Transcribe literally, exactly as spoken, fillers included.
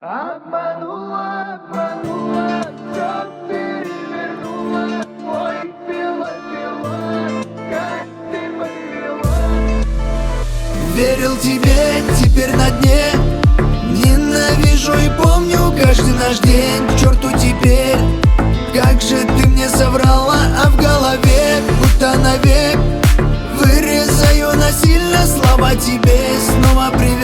Обманула, обманула, всё перевернула. Ой, пила, пила, как ты подвела. Верил тебе, теперь на дне. Ненавижу и помню каждый наш день. К черту теперь, как же ты мне соврала. А в голове, будто навек, вырезаю насильно слова тебе. Снова привет.